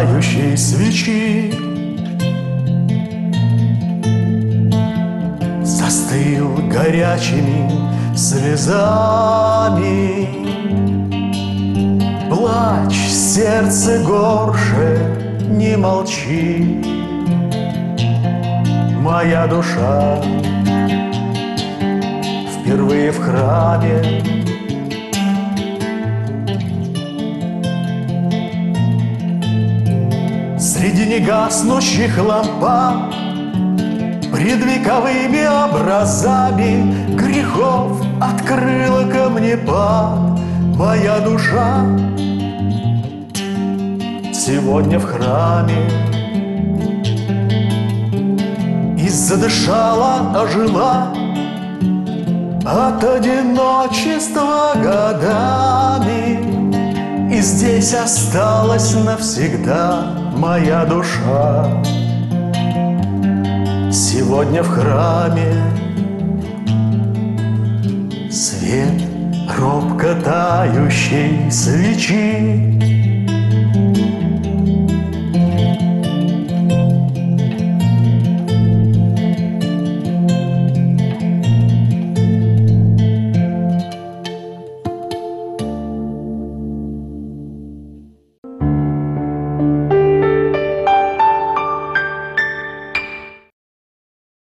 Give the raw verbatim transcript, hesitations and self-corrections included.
тающей свечи застыл горячими слезами. Плачь, сердце горше, не молчи, моя душа впервые в храме. Среди негаснущих лампад пред вековыми образами грехов открыла камнепад моя душа сегодня в храме. И задышала, ожила от одиночества годами, и здесь осталась навсегда моя душа сегодня в храме. Свет робко тающей свечи